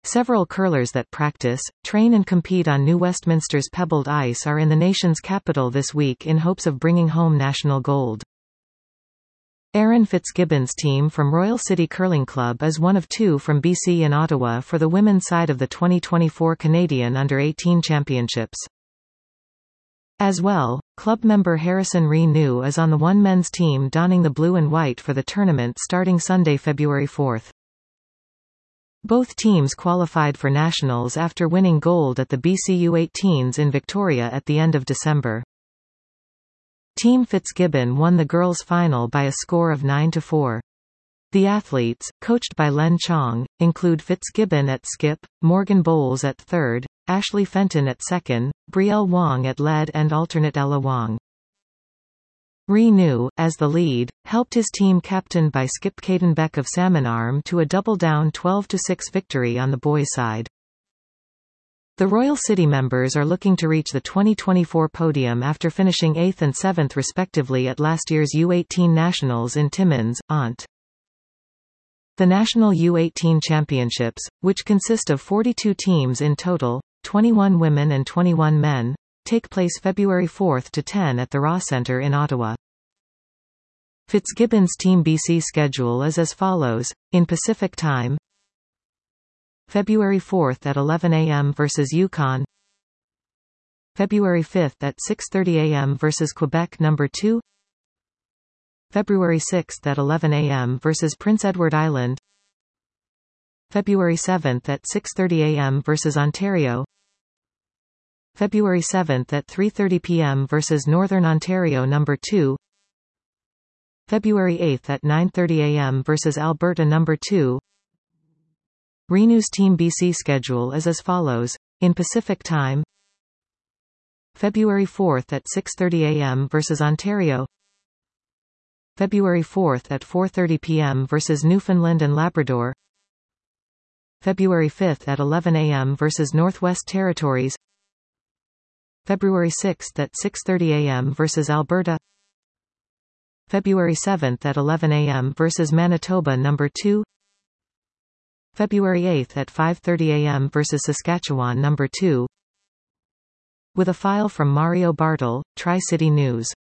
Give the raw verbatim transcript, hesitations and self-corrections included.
Several curlers that practice, train and compete on New Westminster's pebbled ice are in the nation's capital this week in hopes of bringing home national gold. Erin Fitzgibbon's team from Royal City Curling Club is one of two from B C in Ottawa for the women's side of the twenty twenty-four Canadian under eighteen Championships. As well, club member Harrison Renew is on the one men's team donning the blue and white for the tournament starting Sunday, February fourth. Both teams qualified for nationals after winning gold at the B C U eighteens in Victoria at the end of December. Team Fitzgibbon won the girls' final by a score of nine to four. The athletes, coached by Len Chong, include Fitzgibbon at skip, Morgan Bowles at third, Ashley Fenton at second, Brielle Wong at lead and alternate Ella Wong. Renew, as the lead, helped his team captained by skip Caden Beck of Salmonarm to a double-down twelve to six victory on the boys' side. The Royal City members are looking to reach the twenty twenty-four podium after finishing eighth and seventh respectively at last year's U eighteen Nationals in Timmins, Ont. The National U eighteen Championships, which consist of forty-two teams in total, twenty-one women and twenty-one men, take place February fourth to tenth at the Raw Centre in Ottawa. Fitzgibbon's Team B C schedule is as follows, in Pacific Time: February fourth at eleven a m versus Yukon. February fifth at six thirty a m versus Quebec number two. February sixth at eleven a m versus Prince Edward Island. February seventh at six thirty a m versus Ontario. February seventh at three thirty p m versus Northern Ontario number two. February eighth at nine thirty a m versus Alberta number two. Renew's Team B C schedule is as follows, in Pacific Time: February fourth at six thirty a m versus Ontario. February fourth at four thirty p m versus Newfoundland and Labrador. February fifth at eleven a m versus Northwest Territories. February sixth at six thirty a m versus Alberta. February seventh at eleven a m versus Manitoba number two. February eighth at five thirty a m versus Saskatchewan number two. With a file from Mario Bartle, Tri-City News.